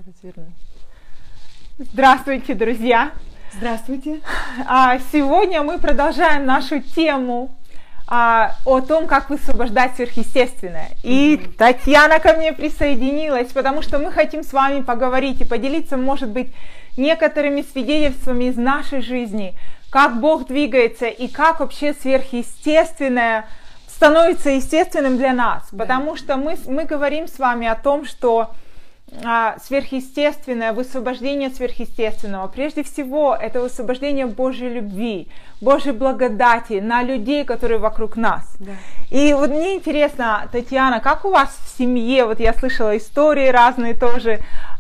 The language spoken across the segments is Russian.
Разверну. Здравствуйте, друзья! Здравствуйте! Сегодня мы продолжаем нашу тему о том, как высвобождать сверхъестественное. И Татьяна ко мне присоединилась, потому что мы хотим с вами поговорить и поделиться, может быть, некоторыми свидетельствами из нашей жизни, как Бог двигается и как вообще сверхъестественное становится естественным для нас. Да. Потому что мы говорим с вами о том, что сверхъестественное, высвобождение сверхъестественного, прежде всего, это высвобождение Божьей любви, Божьей благодати на людей, которые вокруг нас. Да. И вот мне интересно, Татьяна, как у вас в семье, вот я слышала истории разные тоже,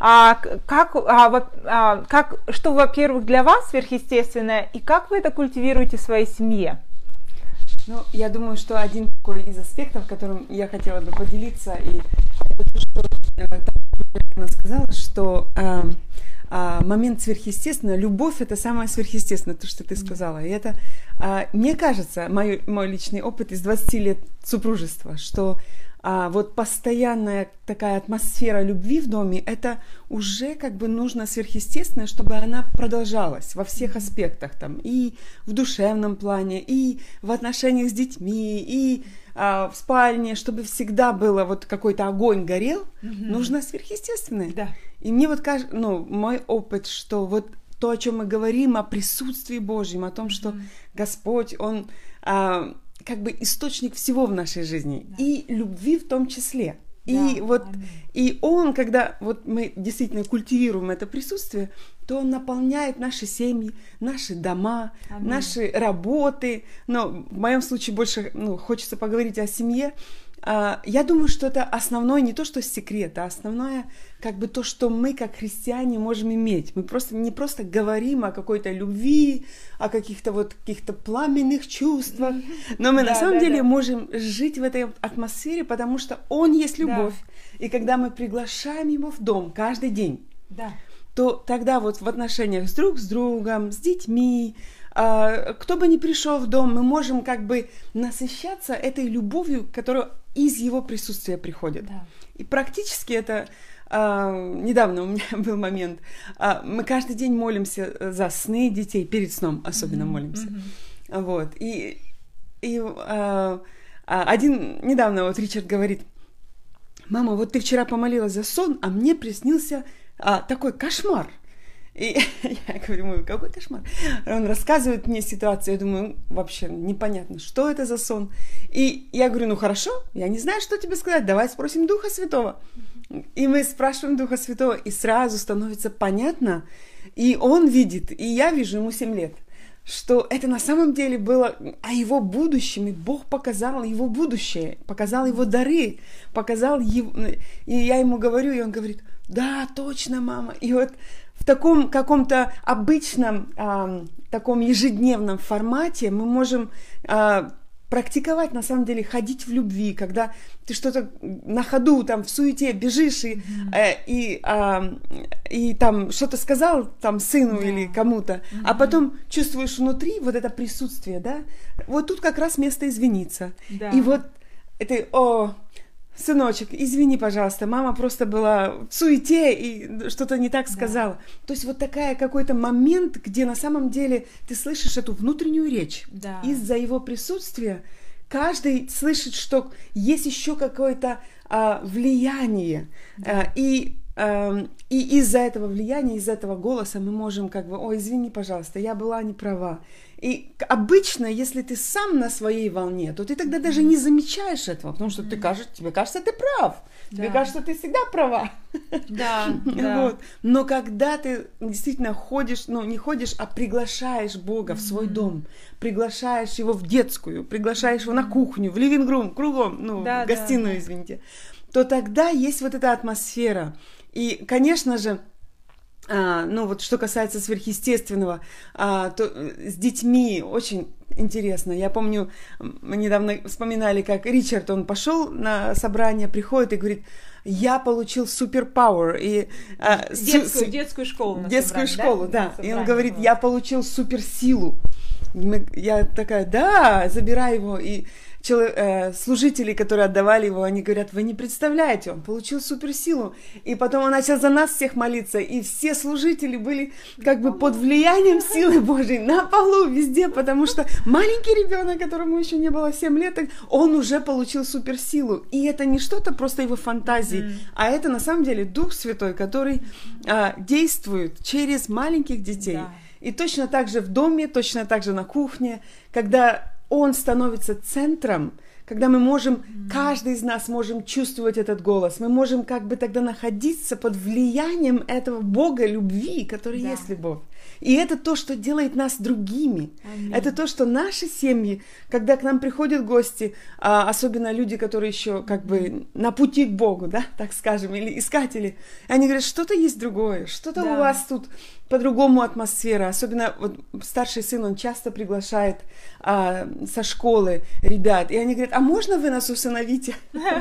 что, во-первых, для вас сверхъестественное, и как вы это культивируете в своей семье? Ну, я думаю, что один такой из аспектов, которым я хотела бы поделиться, и это то, что она сказала, что момент сверхъестественного, любовь — это самое сверхъестественное, то, что ты сказала. И это, мне кажется, мой личный опыт из 20 лет супружества, что вот постоянная такая атмосфера любви в доме, это уже как бы нужно сверхъестественное, чтобы она продолжалась во всех аспектах, там, и в душевном плане, и в отношениях с детьми, и в спальне, чтобы всегда было вот какой-то огонь горел, нужно сверхъестественное. Да. И мне вот кажется, мой опыт, что вот то, о чем мы говорим, о присутствии Божьем, о том, что Господь, Он как бы источник всего в нашей жизни, и любви в том числе. И вот, и Он, когда вот мы действительно культивируем это присутствие, то Он наполняет наши семьи, наши дома, наши работы. Но в моем случае больше хочется поговорить о семье. Я думаю, что это основное не то, что секрет, а основное как бы то, что мы как христиане можем иметь. Мы не просто говорим о какой-то любви, о каких-то пламенных чувствах, но мы на самом деле можем жить в этой атмосфере, потому что Он есть любовь. Да. И когда мы приглашаем Его в дом каждый день, то тогда вот в отношениях друг с другом, с детьми, кто бы ни пришел в дом, мы можем как бы насыщаться этой любовью, которая из Его присутствия приходит. Да. И практически это... недавно у меня был момент. Мы каждый день молимся за сны детей, перед сном особенно молимся. Вот. И недавно вот Ричард говорит: «Мама, вот ты вчера помолилась за сон, а мне приснился такой кошмар». И я говорю: какой кошмар? Он рассказывает мне ситуацию, я думаю, вообще непонятно, что это за сон. И я говорю: хорошо, я не знаю, что тебе сказать, давай спросим Духа Святого. И мы спрашиваем Духа Святого, и сразу становится понятно, и он видит, и я вижу, ему 7 лет, что это на самом деле было о его будущем, и Бог показал его будущее, показал его дары, показал его... И я ему говорю, и он говорит: да, точно, мама. И вот в таком каком-то обычном, таком ежедневном формате мы можем практиковать, на самом деле, ходить в любви, когда ты что-то на ходу, там, в суете бежишь и там что-то сказал там сыну или кому-то, а потом чувствуешь внутри вот это присутствие, да, вот тут как раз место извиниться. Да. И вот это, сыночек, извини, пожалуйста, мама просто была в суете и что-то не так сказала. То есть вот такая какой-то момент, где на самом деле ты слышишь эту внутреннюю речь. Да. Из-за его присутствия каждый слышит, что есть еще какое-то влияние. И из-за этого влияния, из-за этого голоса мы можем как бы: извини, пожалуйста, я была не права. И обычно, если ты сам на своей волне, то ты тогда даже не замечаешь этого, потому что тебе кажется, ты прав. Да. Тебе кажется, ты всегда права. Да, вот. Но когда ты действительно ходишь, не ходишь, а приглашаешь Бога в свой дом, приглашаешь Его в детскую, приглашаешь Его на кухню, в living-room, кругом, в гостиную, извините, то тогда есть вот эта атмосфера. И, конечно же, вот что касается сверхъестественного, то с детьми очень интересно. Я помню, мы недавно вспоминали, как Ричард, он пошел на собрание, приходит и говорит: я получил суперпауэр. Детскую школу. Детскую школу, да. И он говорит: я получил суперсилу. Я такая: да, забирай его. И служителей, которые отдавали его, они говорят, вы не представляете, он получил суперсилу. И потом он начал за нас всех молиться, и все служители были как бы под влиянием силы Божьей на полу везде, потому что маленький ребенок, которому еще не было 7 лет, он уже получил суперсилу. И это не что-то просто его фантазии, а это на самом деле Дух Святой, который действует через маленьких детей. Да. И точно так же в доме, точно так же на кухне, когда он становится центром, когда мы можем, каждый из нас можем чувствовать этот голос, мы можем как бы тогда находиться под влиянием этого Бога любви, который есть любовь. И это то, что делает нас другими. Аминь. Это то, что наши семьи, когда к нам приходят гости, особенно люди, которые еще как бы на пути к Богу, да, так скажем, или искатели, они говорят, что-то есть другое, что-то у вас тут по-другому атмосфера. Особенно вот старший сын, он часто приглашает со школы ребят, и они говорят, а можно вы нас усыновите?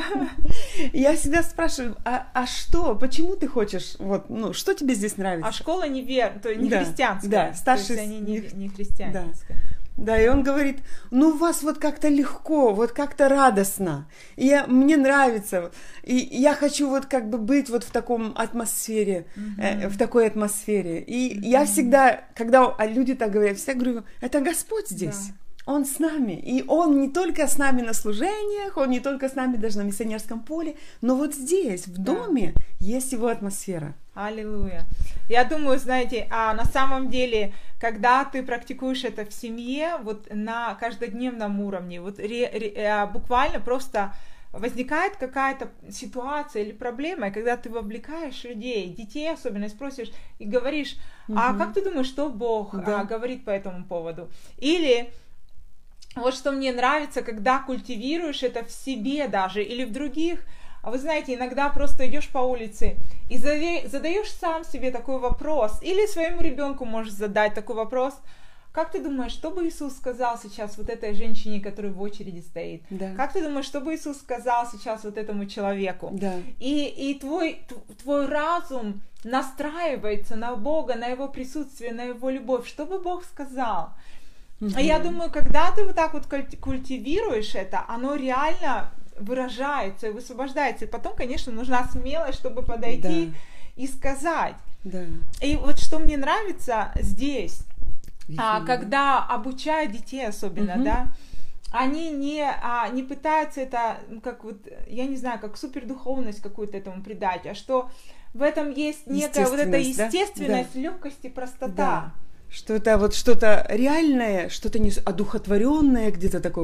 Я всегда спрашиваю, а что, почему ты хочешь, вот, ну, что тебе здесь нравится? А школа не христианская. Да, старший... То есть они не христианская. Да, и он говорит, ну, у вас вот как-то легко, вот как-то радостно, и мне нравится, и я хочу вот как бы быть вот в таком атмосфере, в такой атмосфере. И я всегда, когда люди так говорят, я всегда говорю, это Господь здесь. Да. Он с нами, и Он не только с нами на служениях, Он не только с нами даже на миссионерском поле, но вот здесь, в доме, есть Его атмосфера. Аллилуйя. Я думаю, знаете, на самом деле, когда ты практикуешь это в семье, вот на каждодневном уровне, вот буквально просто возникает какая-то ситуация или проблема, и когда ты вовлекаешь людей, детей особенно, спросишь и говоришь, а как ты думаешь, что Бог говорит по этому поводу? Или вот что мне нравится, когда культивируешь это в себе даже или в других. А вы знаете, иногда просто идешь по улице и задаешь сам себе такой вопрос, или своему ребенку можешь задать такой вопрос, как ты думаешь, что бы Иисус сказал сейчас вот этой женщине, которая в очереди стоит? Да. Как ты думаешь, что бы Иисус сказал сейчас вот этому человеку? Да. И твой разум настраивается на Бога, на Его присутствие, на Его любовь. Что бы Бог сказал? А я думаю, когда ты вот так вот культивируешь это, оно реально выражается и высвобождается. И потом, конечно, нужна смелость, чтобы подойти и сказать. Да. И вот что мне нравится здесь, когда обучают детей особенно, да, они не пытаются это, как вот, я не знаю, как супердуховность какую-то этому придать, а что в этом есть некая вот эта естественность, легкость и простота. Да. Что это вот что-то реальное, что-то не одухотворенное, где-то такое,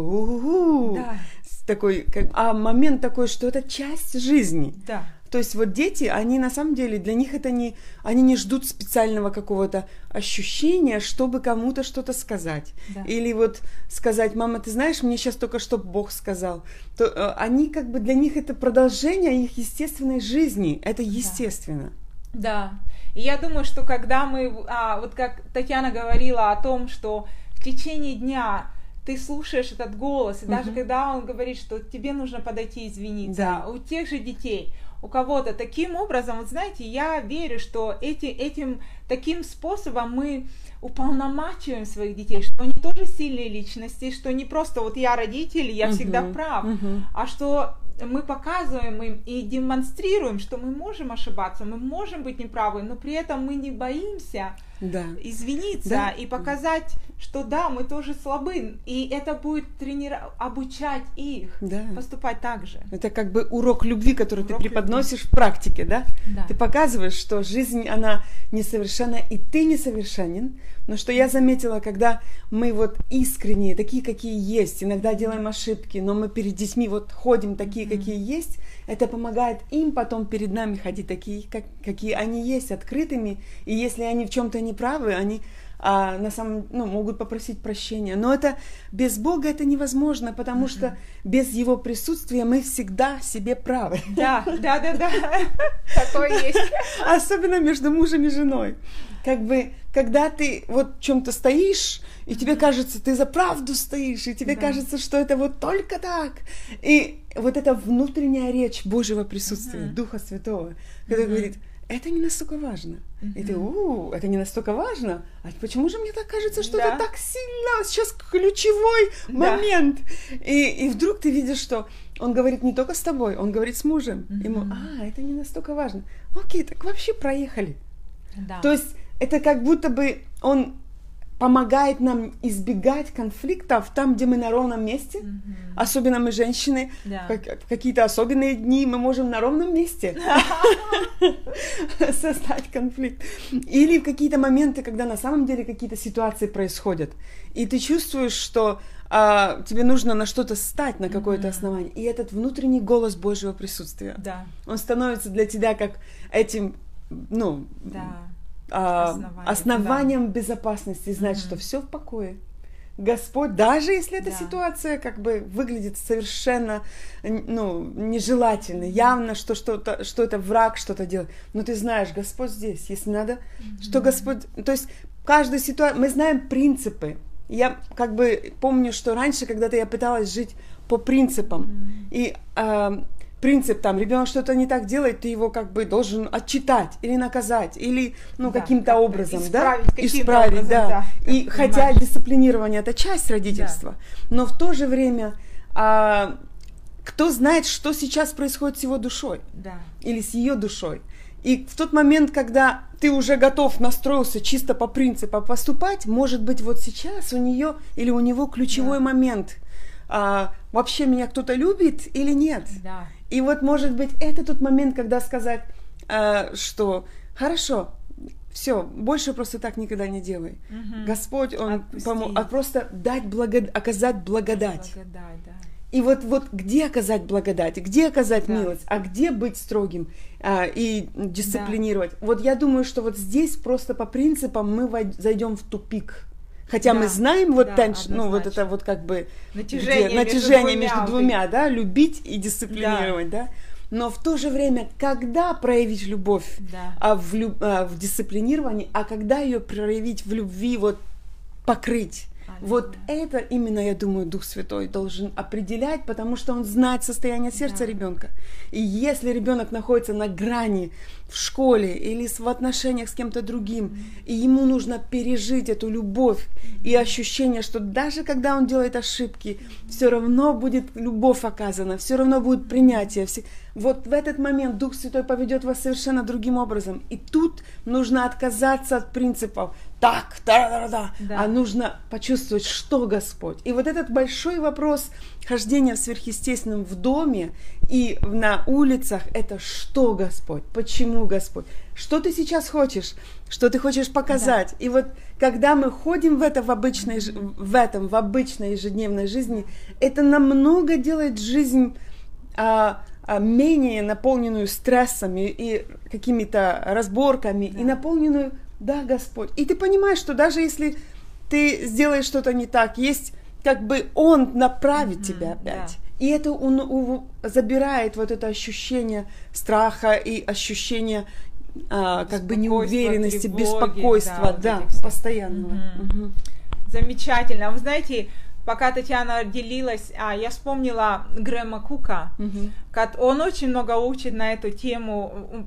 такой, а момент такой, что это часть жизни. Да. То есть вот дети, они на самом деле, для них это они не ждут специального какого-то ощущения, чтобы кому-то что-то сказать. Да. Или вот сказать, мама, ты знаешь, мне сейчас только что Бог сказал. То они как бы, для них это продолжение их естественной жизни, это естественно. Да. И я думаю, что когда мы, вот как Татьяна говорила о том, что в течение дня ты слушаешь этот голос, и даже когда он говорит, что тебе нужно подойти и извиниться, у тех же детей, у кого-то таким образом, вот знаете, я верю, что таким способом мы уполномачиваем своих детей, что они тоже сильные личности, что не просто вот я родитель, я всегда прав, а что мы показываем им и демонстрируем, что мы можем ошибаться, мы можем быть неправы, но при этом мы не боимся извиниться и показать, что да, мы тоже слабы, и это будет обучать их поступать так же. Это как бы урок любви, который ты преподносишь в практике, да? Ты показываешь, что жизнь, она несовершенна, и ты несовершенен, но что я заметила, когда мы вот искренние, такие, какие есть, иногда делаем ошибки, но мы перед детьми вот ходим такие, какие есть, это помогает им потом перед нами ходить такие, какие они есть, открытыми, и если они в чем-то неправы, они могут попросить прощения. Но это без Бога это невозможно, потому что без Его присутствия мы всегда себе правы. Да. Такое есть. Особенно между мужем и женой. Как бы, когда ты вот в чем-то стоишь, и тебе кажется, ты за правду стоишь, и тебе кажется, что это вот только так. И вот эта внутренняя речь Божьего присутствия, Духа Святого, когда говорит, это не настолько важно. И ты, это не настолько важно. А почему же мне так кажется, что это так сильно, сейчас ключевой момент. И вдруг ты видишь, что он говорит не только с тобой, он говорит с мужем. Ему, это не настолько важно. Окей, так вообще проехали. Да. То есть это как будто бы он помогает нам избегать конфликтов там, где мы на ровном месте. Особенно мы, женщины, в какие-то особенные дни мы можем на ровном месте создать конфликт. Или в какие-то моменты, когда на самом деле какие-то ситуации происходят, и ты чувствуешь, что тебе нужно на что-то стать, на какое-то основание. И этот внутренний голос Божьего присутствия, он становится для тебя как этим, основанием безопасности, знать, что все в покое. Господь, даже если эта ситуация как бы выглядит совершенно нежелательной, явно, что это враг что-то делает, но ты знаешь, Господь здесь, если надо, что Господь, то есть каждую ситуацию, мы знаем принципы. Я как бы помню, что раньше когда-то я пыталась жить по принципам, и принцип там, ребенок что-то не так делает, ты его как бы должен отчитать или наказать, или каким-то образом, исправить, И хотя дисциплинирование это часть родительства, но в то же время кто знает, что сейчас происходит с его душой или с ее душой. И в тот момент, когда ты уже готов, настроился чисто по принципам поступать, может быть, вот сейчас у нее или у него ключевой момент. Вообще меня кто-то любит или нет? И вот, может быть, это тот момент, когда сказать, что хорошо, все, больше просто так никогда не делай. Господь, Он поможет, просто оказать благодать. И вот где оказать благодать, где оказать милость, а где быть строгим и дисциплинировать. Вот я думаю, что вот здесь просто по принципам мы зайдем в тупик. Хотя мы знаем вот это вот как бы натяжение между двумя, любить и дисциплинировать, Но в то же время, когда проявить любовь в дисциплинировании, а когда ее проявить в любви, вот покрыть. Вот это именно, я думаю, Дух Святой должен определять, потому что он знает состояние сердца ребенка. И если ребенок находится на грани в школе или в отношениях с кем-то другим, и ему нужно пережить эту любовь и ощущение, что даже когда он делает ошибки, все равно будет любовь оказана, все равно будет принятие. Вот в этот момент Дух Святой поведет вас совершенно другим образом. И тут нужно отказаться от принципов. А нужно почувствовать, что Господь. И вот этот большой вопрос хождения в сверхъестественном в доме и на улицах, это что Господь, почему Господь, что ты сейчас хочешь, что ты хочешь показать. И вот когда мы ходим в обычной ежедневной жизни, это намного делает жизнь менее наполненную стрессами и какими-то разборками, и наполненную, Господь. И ты понимаешь, что даже если ты сделаешь что-то не так, есть как бы Он направит тебя опять. И это он забирает вот это ощущение страха и ощущение как бы неуверенности, тревоги, беспокойства, постоянного. Замечательно. Вы знаете, пока Татьяна делилась, я вспомнила Грэма Кука. Он очень много учит на эту тему,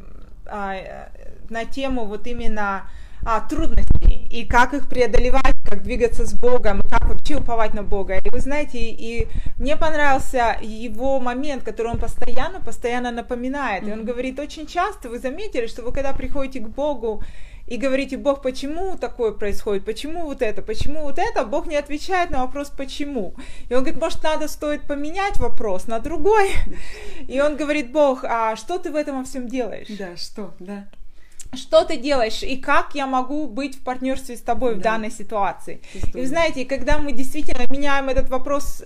вот именно трудностей, и как их преодолевать, как двигаться с Богом, как вообще уповать на Бога. И вы знаете, и мне понравился его момент, который он постоянно напоминает. И он говорит, очень часто вы заметили, что вы когда приходите к Богу и говорите, Бог, почему такое происходит, почему вот это, Бог не отвечает на вопрос «почему?». И он говорит, может, стоит поменять вопрос на другой. И он говорит, Бог, а что ты в этом во всем делаешь? Что ты делаешь, и как я могу быть в партнерстве с тобой в данной ситуации. И вы знаете, когда мы действительно меняем этот вопрос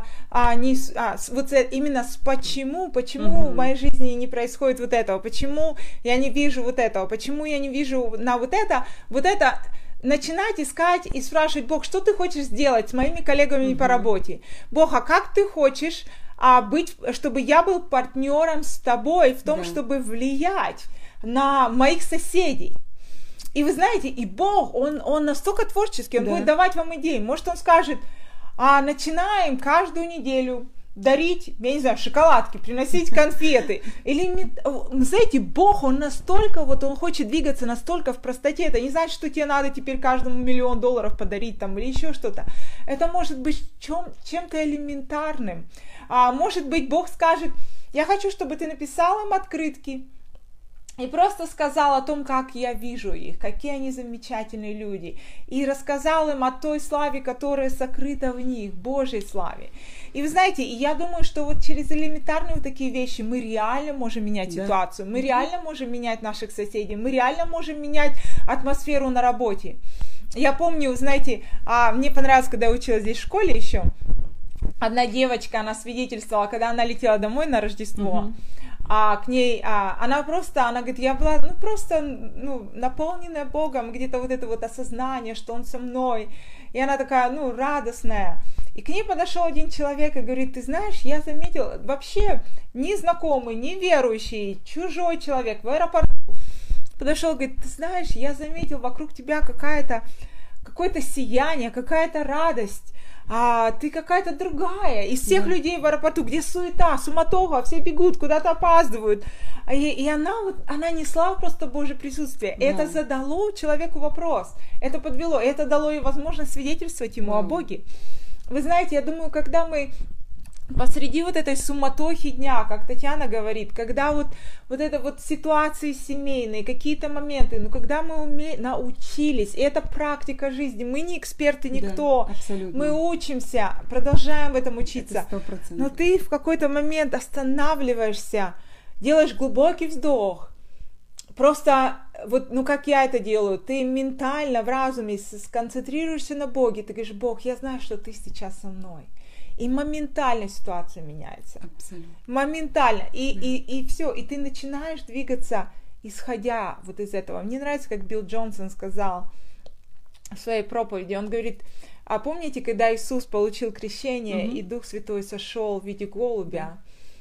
именно с почему в моей жизни не происходит вот этого, почему я не вижу вот этого, почему я не вижу на вот это, начинать искать и спрашивать, Бог, что ты хочешь сделать с моими коллегами по работе? Бог, а как ты хочешь чтобы я был партнером с тобой в том, чтобы влиять на моих соседей? И вы знаете, и Бог, он настолько творческий, он будет давать вам идеи. Может, он скажет, начинаем каждую неделю дарить, я не знаю, шоколадки, приносить конфеты. Или, знаете, Бог, Он настолько, вот Он хочет двигаться настолько в простоте. Это не значит, что тебе надо теперь каждому $1 миллион подарить там или еще что-то. Это может быть чем-то элементарным. Может быть, Бог скажет, я хочу, чтобы ты написал им открытки. И просто сказал о том, как я вижу их, какие они замечательные люди. И рассказал им о той славе, которая сокрыта в них, Божьей славе. И вы знаете, я думаю, что вот через элементарные вот такие вещи мы реально можем менять ситуацию, мы реально можем менять наших соседей, мы реально можем менять атмосферу на работе. Я помню, знаете, мне понравилось, когда я училась здесь в школе еще, одна девочка, она свидетельствовала, когда она летела домой на Рождество, к ней, она говорит, я была, наполненная Богом, где-то вот это вот осознание, что Он со мной, и она такая, радостная, и к ней подошел один человек и говорит, ты знаешь, я заметил, вообще незнакомый, неверующий, чужой человек в аэропорту, подошел, говорит, ты знаешь, я заметил вокруг тебя какое-то сияние, какая-то радость, ты какая-то другая. Из всех людей в аэропорту, где суета, суматоха, все бегут, куда-то опаздывают. И она несла просто Божье присутствие. И это задало человеку вопрос. Это подвело. Это дало ей возможность свидетельствовать ему о Боге. Вы знаете, я думаю, когда мы посреди вот этой суматохи дня, как Татьяна говорит, когда вот это вот ситуации семейные, какие-то моменты, когда мы научились, и это практика жизни, мы не эксперты, никто, мы учимся, продолжаем в этом учиться, это 100%. Но ты в какой-то момент останавливаешься, делаешь глубокий вздох, просто как я это делаю, ты ментально в разуме сконцентрируешься на Боге, ты говоришь, Бог, я знаю, что ты сейчас со мной. И моментально ситуация меняется. Абсолютно. Моментально. И все. И ты начинаешь двигаться, исходя вот из этого. Мне нравится, как Билл Джонсон сказал в своей проповеди. Он говорит, помните, когда Иисус получил крещение, и Дух Святой сошел в виде голубя,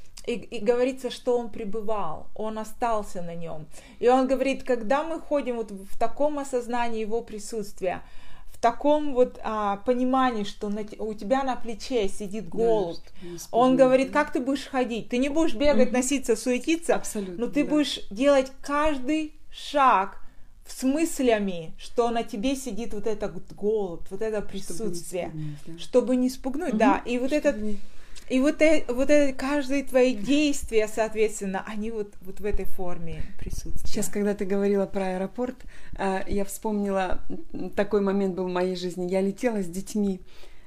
и говорится, что Он пребывал, Он остался на нем. И он говорит, когда мы ходим вот в таком осознании Его присутствия, в таком понимании, что у тебя на плече сидит голубь, он говорит, как ты будешь ходить? Ты не будешь бегать, носиться, суетиться, абсолютно, но ты будешь делать каждый шаг с мыслями, что на тебе сидит вот этот голубь, вот это присутствие, чтобы не спугнуть, и вот этот... И вот это каждое твои действия, соответственно, они вот в этой форме присутствуют. Сейчас, когда ты говорила про аэропорт, я вспомнила, такой момент был в моей жизни. Я летела с детьми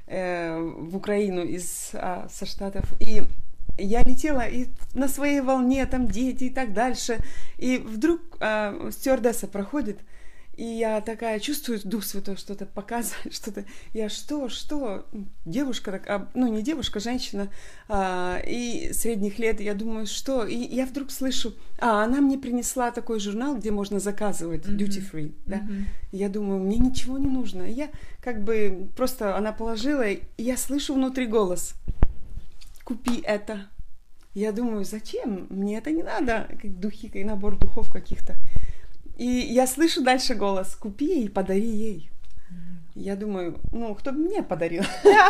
в Украину со Штатов, и я летела и на своей волне, там дети и так дальше. И вдруг стюардесса проходит, и я такая чувствую, Дух Святой что-то показывает, что-то. Я что? Девушка, не девушка, женщина, и средних лет. Я думаю, что? И я вдруг слышу, она мне принесла такой журнал, где можно заказывать duty free, да. И я думаю, мне ничего не нужно. И я просто она положила, и я слышу внутри голос: купи это. Я думаю, зачем? Мне это не надо. Духи, набор духов каких-то. И я слышу дальше голос: купи и подари ей. Я думаю, кто бы мне подарил?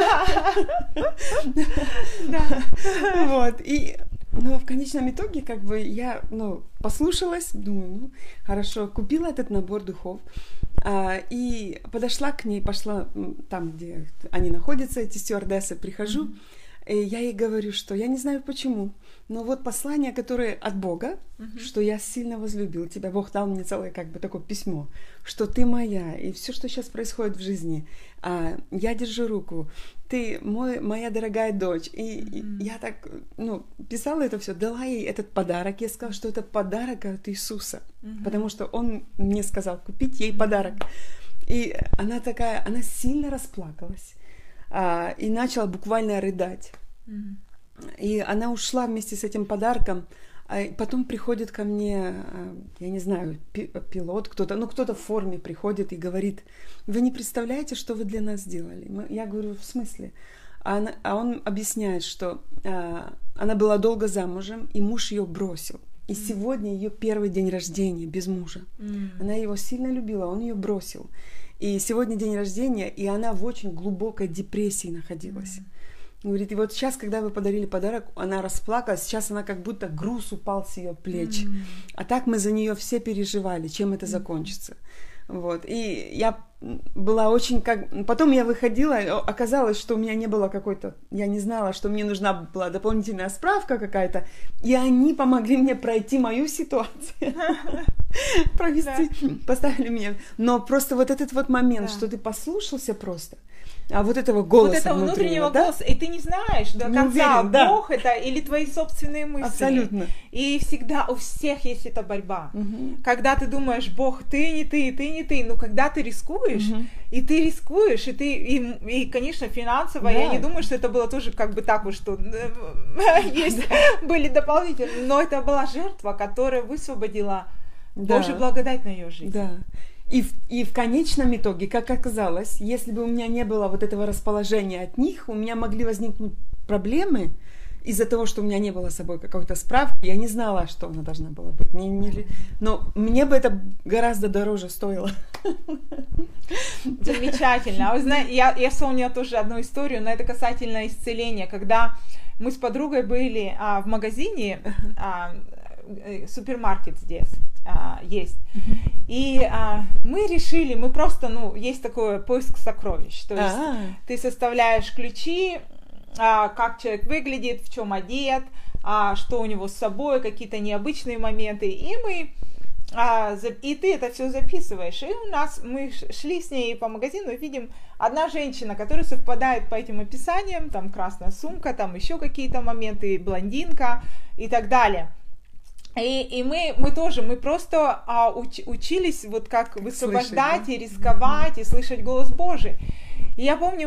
Вот. И в конечном итоге, я послушалась, думаю, хорошо, купила этот набор духов. И подошла к ней, пошла там, где они находятся, эти стюардессы, прихожу. И я ей говорю, что я не знаю почему, но вот послание, которое от Бога, что я сильно возлюбил тебя. Бог дал мне целое такое письмо, что ты моя, и все, что сейчас происходит в жизни, я держу руку, ты моя дорогая дочь. И я так, писала это все, дала ей этот подарок. Я сказала, что это подарок от Иисуса, потому что Он мне сказал купить ей подарок. И она сильно расплакалась. И начала буквально рыдать. И она ушла вместе с этим подарком. Потом приходит ко мне, я не знаю, пилот, кто-то в форме приходит и говорит: вы не представляете, что вы для нас сделали? Я говорю, в смысле? А он объясняет, что она была долго замужем, и муж ее бросил. И сегодня ее первый день рождения без мужа. Она его сильно любила, он ее бросил. И сегодня день рождения, и она в очень глубокой депрессии находилась. Говорит, и вот сейчас, когда вы подарили подарок, она расплакалась, сейчас она как будто груз упал с ее плеч. А так мы за нее все переживали, чем это закончится. Вот. И я была очень Потом я выходила, оказалось, что у меня не было какой-то... Я не знала, что мне нужна была дополнительная справка какая-то, и они помогли мне пройти мою ситуацию. Провести, поставили меня. Но просто вот этот вот момент, что ты послушался просто, а вот этого голоса, вот этого внутреннего голоса, и ты не знаешь до конца, Бог это или твои собственные мысли. Абсолютно. И всегда у всех есть эта борьба. Когда ты думаешь, Бог, ты не ты, но когда ты рискуешь, и, конечно, финансово, я не думаю, что это было тоже как бы так вот, что были дополнительные, но это была жертва, которая высвободила Божью благодать на ее жизнь. Да. И в конечном итоге, как оказалось, если бы у меня не было вот этого расположения от них, у меня могли возникнуть проблемы из-за того, что у меня не было с собой какой-то справки. Я не знала, что она должна была быть. Но мне бы это гораздо дороже стоило. Замечательно. А вы знаете, я вспомнила тоже одну историю, но это касательно исцеления. Когда мы с подругой были в магазине, супермаркет здесь есть. И мы решили, мы просто, есть такой поиск сокровищ. То есть ты составляешь ключи, как человек выглядит, в чем одет, что у него с собой, какие-то необычные моменты. И ты это все записываешь. И мы шли с ней по магазину и видим одна женщина, которая совпадает по этим описаниям, там красная сумка, там еще какие-то моменты, блондинка и так далее. И мы просто учились вот как высвобождать и рисковать, и слышать голос Божий. И я помню,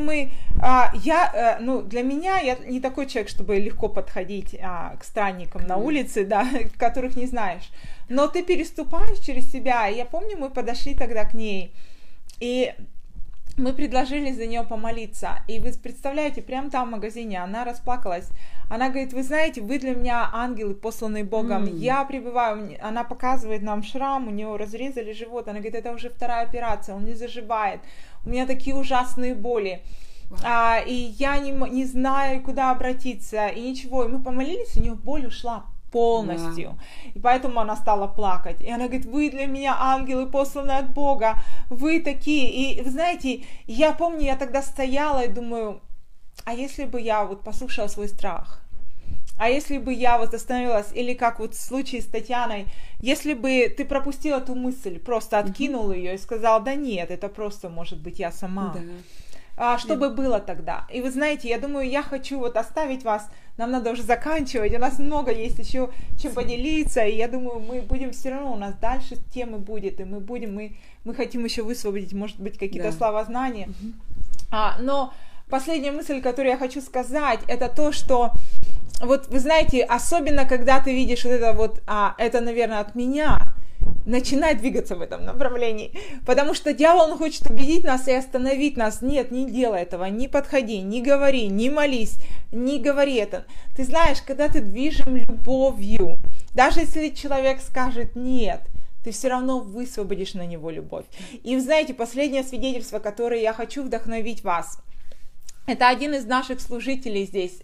для меня, я не такой человек, чтобы легко подходить к странникам на улице, да, которых не знаешь. Но ты переступаешь через себя. И я помню, мы подошли тогда к ней, и мы предложили за нее помолиться. И вы представляете, прямо там в магазине она расплакалась. Она говорит, вы знаете, вы для меня ангелы, посланные Богом. Я пребываю, она показывает нам шрам, у нее разрезали живот. Она говорит, это уже вторая операция, он не заживает. У меня такие ужасные боли. И я не знаю, куда обратиться, и ничего. И мы помолились, у нее боль ушла полностью. И поэтому она стала плакать. И она говорит, вы для меня ангелы, посланные от Бога. Вы такие. И вы знаете, я помню, я тогда стояла и думаю, а если бы я вот послушала свой страх? А если бы я вот остановилась, или как вот в случае с Татьяной, если бы ты пропустила ту мысль, просто откинула ее и сказала, да нет, это просто может быть я сама. Что бы было тогда? И вы знаете, я думаю, я хочу вот оставить вас, нам надо уже заканчивать, у нас много есть еще чем поделиться, и я думаю, мы будем все равно, у нас дальше темы будет, и мы хотим еще высвободить, может быть, какие-то слова знания. Но последняя мысль, которую я хочу сказать, это то, что вот вы знаете, особенно когда ты видишь вот это вот, это, наверное, от меня, начинай двигаться в этом направлении, потому что дьявол, он хочет убедить нас и остановить нас. Нет, не делай этого, не подходи, не говори, не молись, не говори это. Ты знаешь, когда ты движим любовью, даже если человек скажет нет, ты все равно высвободишь на него любовь. И вы знаете, последнее свидетельство, которое я хочу вдохновить вас, это один из наших служителей здесь,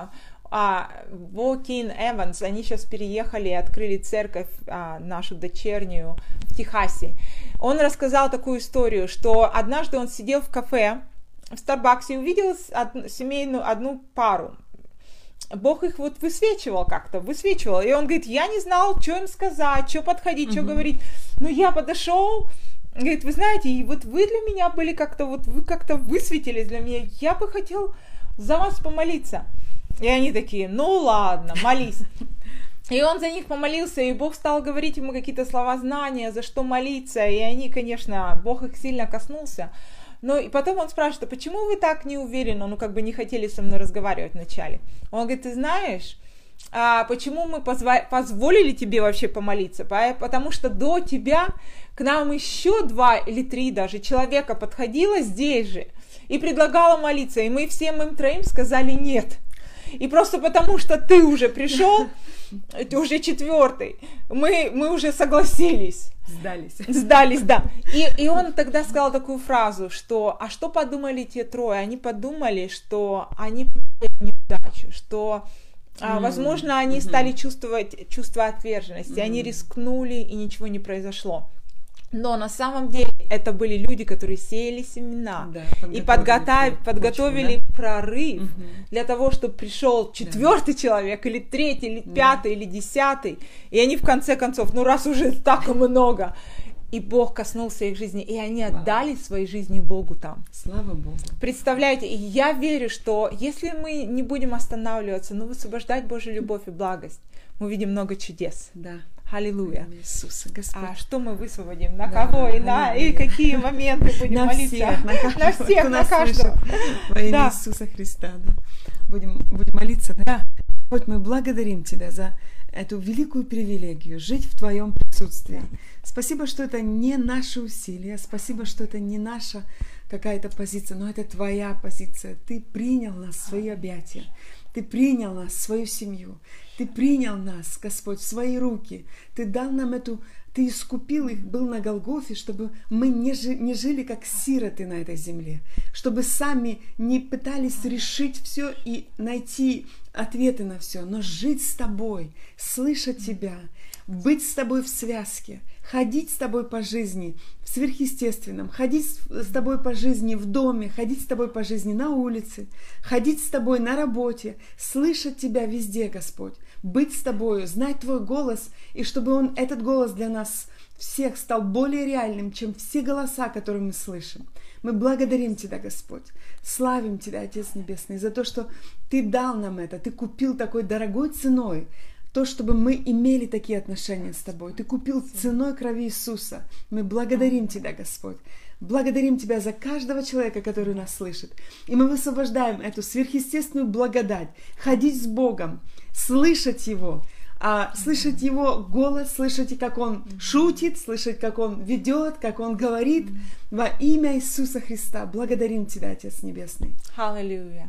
Вокин Эванс, они сейчас переехали и открыли церковь нашу дочернюю в Техасе. Он рассказал такую историю, что однажды он сидел в кафе в Старбаксе и увидел семейную одну пару. Бог их вот высвечивал, и он говорит, я не знал, что им сказать, что подходить, что говорить, но я подошел, говорит, вы знаете, и вот вы для меня были как-то, вот вы как-то высветились для меня, я бы хотел за вас помолиться. И они такие, ну ладно, молись. И он за них помолился, и Бог стал говорить ему какие-то слова знания, за что молиться, и они, конечно, Бог их сильно коснулся. Но и потом он спрашивает, а почему вы так не уверены, не хотели со мной разговаривать вначале? Он говорит, ты знаешь, почему мы позволили тебе вообще помолиться? Потому что до тебя к нам еще 2 или 3 даже человека подходило здесь же и предлагало молиться, и мы всем им 3 сказали нет. И просто потому, что ты уже пришел, ты уже 4-й, мы уже согласились. Сдались, да. И он тогда сказал такую фразу, что, а что подумали те 3? Они подумали, что они потеряли неудачу, что, возможно, они стали чувствовать чувство отверженности, они рискнули, и ничего не произошло. Но на самом деле это были люди, которые сеяли семена и подготовили прорыв для того, чтобы пришел 4-й человек, или 3-й, или 5-й, или 10-й. И они в конце концов, раз уже так много, и Бог коснулся их жизни, и они отдали свои жизни Богу там. Слава Богу. Представляете, и я верю, что если мы не будем останавливаться, но высвобождать Божью любовь и благость, мы увидим много чудес. Да. Аллилуйя. Иисуса, Господь. А что мы высвободим? На кого? И какие моменты будем молиться? На всех, на каждого. Во имя Иисуса Христа. Будем молиться. Да. Господь, мы благодарим Тебя за эту великую привилегию жить в Твоем присутствии. Спасибо, что это не наши усилия, спасибо, что это не наша какая-то позиция, но это Твоя позиция. Ты принял нас в свои объятия. Ты принял нас в свою семью. Ты принял нас, Господь, в свои руки. Ты дал нам Ты искупил их, был на Голгофе, чтобы мы не жили как сироты на этой земле, чтобы сами не пытались решить все и найти ответы на все, но жить с Тобой, слышать Тебя, быть с Тобой в связке, ходить с Тобой по жизни в сверхъестественном, ходить с Тобой по жизни в доме, ходить с Тобой по жизни на улице, ходить с Тобой на работе, слышать Тебя везде, Господь, быть с Тобою, знать Твой голос, и чтобы этот голос для нас всех стал более реальным, чем все голоса, которые мы слышим. Мы благодарим Тебя, Господь, славим Тебя, Отец Небесный, за то, что Ты дал нам это, Ты купил такой дорогой ценой, то, чтобы мы имели такие отношения с Тобой. Ты купил ценой крови Иисуса. Мы благодарим Тебя, Господь. Благодарим Тебя за каждого человека, который нас слышит. И мы высвобождаем эту сверхъестественную благодать. Ходить с Богом, слышать Его, слышать Его голос, слышать, как Он шутит, слышать, как Он ведет, как Он говорит. Во имя Иисуса Христа благодарим Тебя, Отец Небесный. Аллилуйя.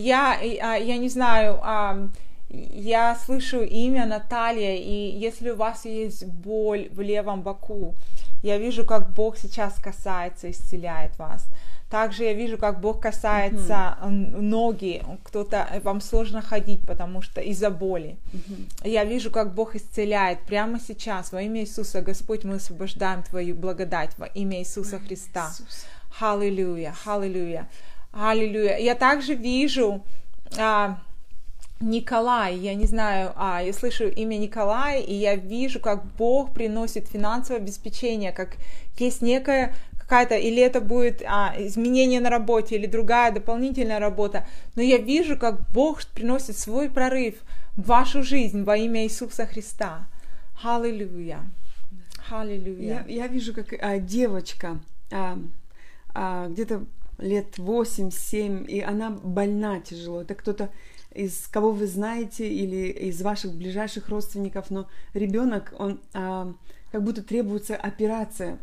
Я не знаю... Я слышу имя Наталья, и если у вас есть боль в левом боку, я вижу, как Бог сейчас касается, исцеляет вас. Также я вижу, как Бог касается ноги, вам сложно ходить, потому что из-за боли. Я вижу, как Бог исцеляет прямо сейчас во имя Иисуса. Господь, мы освобождаем Твою благодать во имя Иисуса Христа. Аллилуйя, аллилуйя, аллилуйя. Я также вижу... Николай, я не знаю, я слышу имя Николай, и я вижу, как Бог приносит финансовое обеспечение, как есть некая какая-то, или это будет изменение на работе, или другая дополнительная работа, но я вижу, как Бог приносит свой прорыв в вашу жизнь во имя Иисуса Христа. Аллилуйя. Аллилуйя. Я вижу, как девочка, где-то лет 8-7, и она больна тяжело. Это кто-то из кого вы знаете или из ваших ближайших родственников, но ребенок, он как будто требуется операция.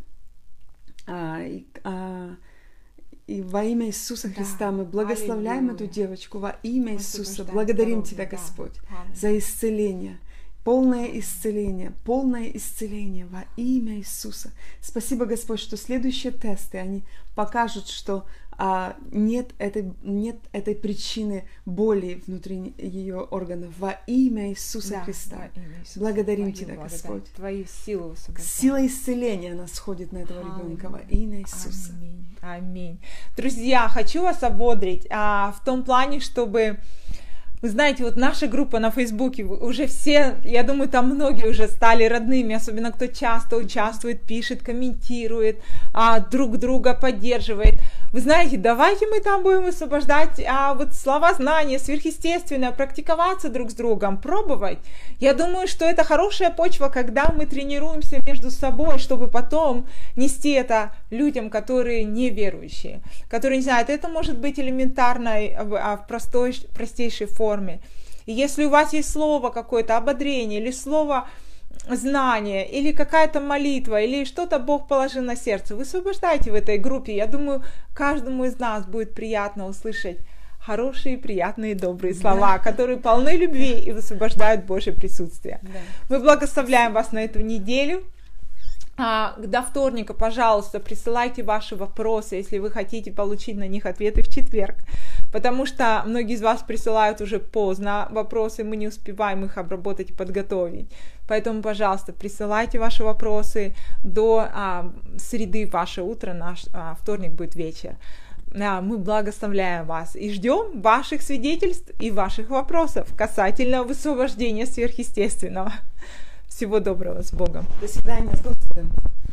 И во имя Иисуса Христа мы благословляем эту девочку во имя Иисуса. Благодарим Тебя, Господь, за исцеление. Полное исцеление во имя Иисуса. Спасибо, Господь, что следующие тесты, они покажут, что нет этой причины боли внутри ее органов во имя Иисуса Христа. Имя Иисуса. Благодарим Тебя, Господь. Твою силу высвобождаем. Сила исцеления, она сходит на этого ребенка во имя Иисуса. Аминь. Друзья, хочу вас ободрить в том плане, чтобы... Вы знаете, вот наша группа на Фейсбуке, уже все, я думаю, там многие уже стали родными, особенно кто часто участвует, пишет, комментирует, друг друга поддерживает. Вы знаете, давайте мы там будем освобождать вот слова знания, сверхъестественное, практиковаться друг с другом, пробовать. Я думаю, что это хорошая почва, когда мы тренируемся между собой, чтобы потом нести это людям, которые неверующие, которые не знают, это может быть элементарно в простейшей форме. И если у вас есть слово какое-то, ободрение, или слово знание, или какая-то молитва, или что-то Бог положил на сердце, высвобождайте в этой группе. Я думаю, каждому из нас будет приятно услышать хорошие, приятные, добрые слова, которые полны любви и высвобождают Божье присутствие. Мы благословляем вас на эту неделю. До вторника, пожалуйста, присылайте ваши вопросы, если вы хотите получить на них ответы в четверг, потому что многие из вас присылают уже поздно вопросы, мы не успеваем их обработать и подготовить. Поэтому, пожалуйста, присылайте ваши вопросы до среды, ваше утро, наш вторник будет вечер. Мы благословляем вас и ждем ваших свидетельств и ваших вопросов касательно высвобождения сверхъестественного. Всего доброго, с Богом. До свидания, с Господом.